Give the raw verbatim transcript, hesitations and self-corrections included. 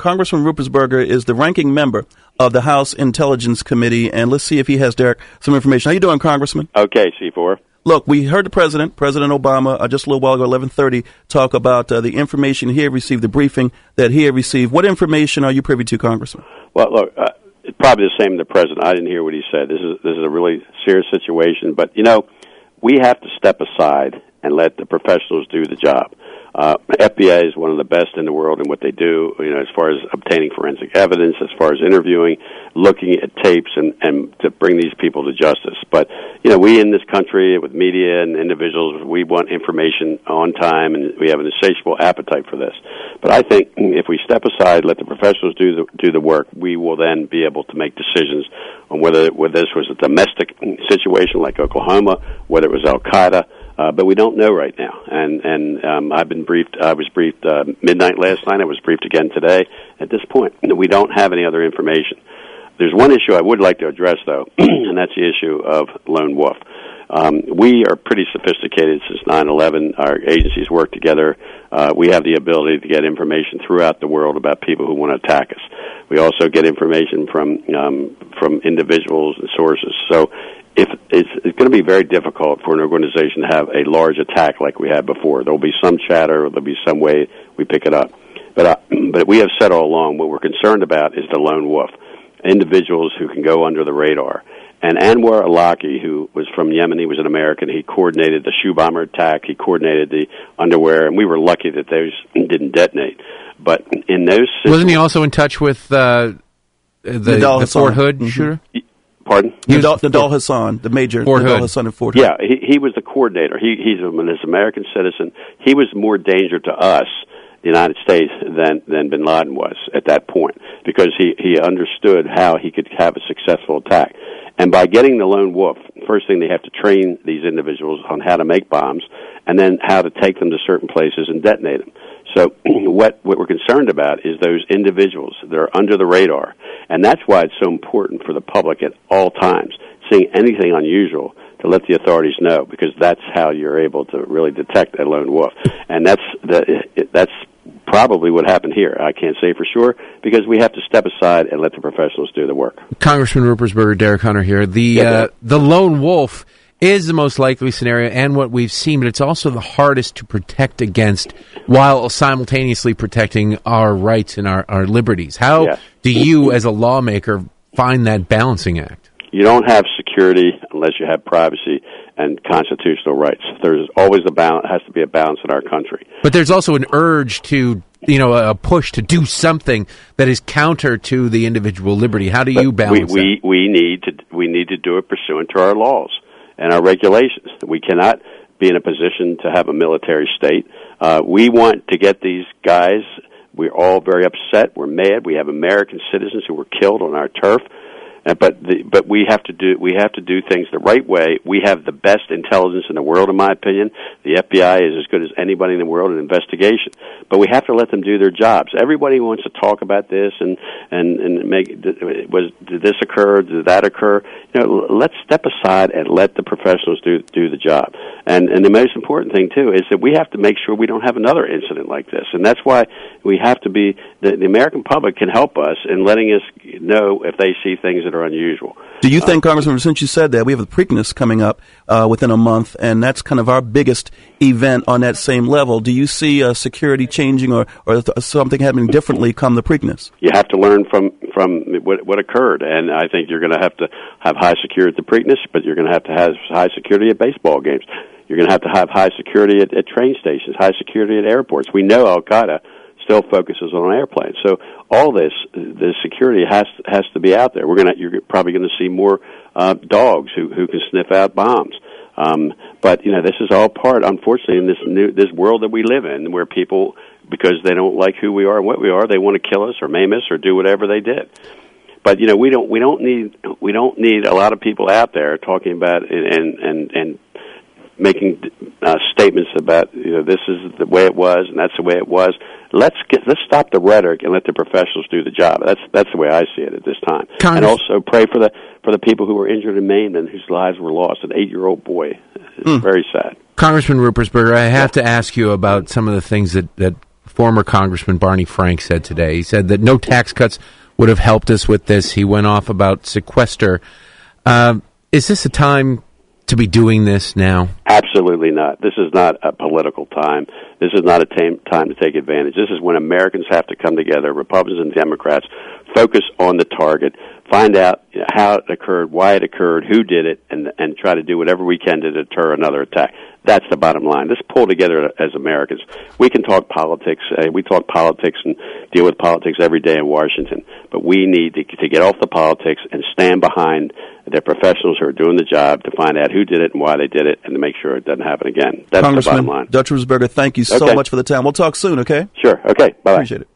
Congressman Ruppersberger is the ranking member of the House Intelligence Committee, and let's see if he has, Derek, some information. How you doing, Congressman? Okay, C four. Look, we heard the president, President Obama, uh, just a little while ago, eleven thirty, talk about uh, the information he had received, the briefing that he had received. What information are you privy to, Congressman? Well, look, uh, it's probably the same as the president. I didn't hear what he said. This is this is a really serious situation. But, you know, we have to step aside and let the professionals do the job. Uh, F B I is one of the best in the world in what they do, you know, as far as obtaining forensic evidence, as far as interviewing, looking at tapes, and, and to bring these people to justice. But, you know, we in this country, with media and individuals, we want information on time, and we have an insatiable appetite for this. But I think if we step aside, let the professionals do the, do the work, we will then be able to make decisions on whether, whether this was a domestic situation like Oklahoma, whether it was Al-Qaeda. Uh, but we don't know right now, and and um, I've been briefed. I was briefed uh, midnight last night. I was briefed again today. At this point, we don't have any other information. There's one issue I would like to address, though, and that's the issue of Lone Wolf. Um, we are pretty sophisticated since nine eleven. Our agencies work together. Uh, we have the ability to get information throughout the world about people who want to attack us. We also get information from um, from individuals and sources. So. If it's, it's going to be very difficult for an organization to have a large attack like we had before. There'll be some chatter, or there'll be some way we pick it up. But uh, but we have said all along, what we're concerned about is the lone wolf, individuals who can go under the radar. And Anwar Awlaki, who was from Yemen, he was an American. He coordinated the shoe bomber attack. He coordinated the underwear, and we were lucky that those didn't detonate. But in those wasn't he also in touch with uh, the, the Fort Hood mm-hmm. shooter? Pardon? Nadal, Nadal Hassan, the major Fort Nadal Hood. Hassan in Fort Hood. Yeah, he, he was the coordinator. He, he's a, an American citizen. He was more danger to us, the United States, than, than bin Laden was at that point, because he, he understood how he could have a successful attack. And by getting the lone wolf, first thing they have to train these individuals on how to make bombs, and then how to take them to certain places and detonate them. So what what we're concerned about is those individuals that are under the radar, and that's why it's so important for the public at all times, seeing anything unusual, to let the authorities know, because that's how you're able to really detect a lone wolf. And that's the, that's probably what happened here. I can't say for sure, because we have to step aside and let the professionals do the work. Congressman Ruppersberger, Derek Hunter here. The yeah, uh, the lone wolf is the most likely scenario and what we've seen, but it's also the hardest to protect against while simultaneously protecting our rights and our, our liberties. How yes. do you, as a lawmaker, find that balancing act? You don't have security unless you have privacy and constitutional rights. There's always a balance, has to be a balance in our country. But there's also an urge to, you know, a push to do something that is counter to the individual liberty. How do you but balance we, we, that? we need to we need to do it pursuant to our laws and our regulations. We cannot be in a position to have a military state. Uh, we want to get these guys. We're all very upset. We're mad. We have American citizens who were killed on our turf. Uh, but the, but we have to do we have to do things the right way. We have the best intelligence in the world, in my opinion. The F B I is as good as anybody in the world in investigation. But we have to let them do their jobs. Everybody wants to talk about this and and and make was did this occur? Did that occur? You know, let's step aside and let the professionals do do the job. And and the most important thing too is that we have to make sure we don't have another incident like this. And that's why we have to be the, the American public can help us in letting us know if they see things that are unusual. Do you think, uh, Congressman, since you said that, we have the Preakness coming up uh, within a month, and that's kind of our biggest event on that same level. Do you see uh, security changing or, or th- something happening differently come the Preakness? You have to learn from, from what, what occurred, and I think you're going to have to have high security at the Preakness, but you're going to have to have high security at baseball games. You're going to have to have high security at, at train stations, high security at airports. We know Al-Qaeda still focuses on airplanes. So all this, the security has has to be out there. We're gonna, you're probably going to see more uh, dogs who who can sniff out bombs. Um, but you know, this is all part, unfortunately, in this new this world that we live in, where people, because they don't like who we are and what we are, they want to kill us or maim us or do whatever they did. But you know, we don't we don't need we don't need a lot of people out there talking about and and and making uh, statements about, you know, this is the way it was and that's the way it was. Let's get let's stop the rhetoric and let the professionals do the job. That's that's the way I see it at this time. Congress- and also pray for the for the people who were injured and maimed and whose lives were lost. An eight-year-old boy. It's mm. very sad. Congressman Ruppersberger, I have yeah. to ask you about some of the things that, that former Congressman Barney Frank said today. He said that no tax cuts would have helped us with this. He went off about sequester. Uh, is this a time to be doing this now? Absolutely not. This is not a political time. This is not a tam- time to take advantage. This is when Americans have to come together, Republicans and Democrats, focus on the target, find out you know, how it occurred, why it occurred, who did it, and and try to do whatever we can to deter another attack. That's the bottom line. Let's pull together as Americans. We can talk politics. Uh, we talk politics and deal with politics every day in Washington. But we need to, to get off the politics and stand behind the professionals who are doing the job to find out who did it and why they did it and to make sure it doesn't happen again. That's the bottom line. Dutch Rusberger, thank you so okay. much for the time. We'll talk soon, okay? Sure. Okay. Bye-bye. Appreciate it.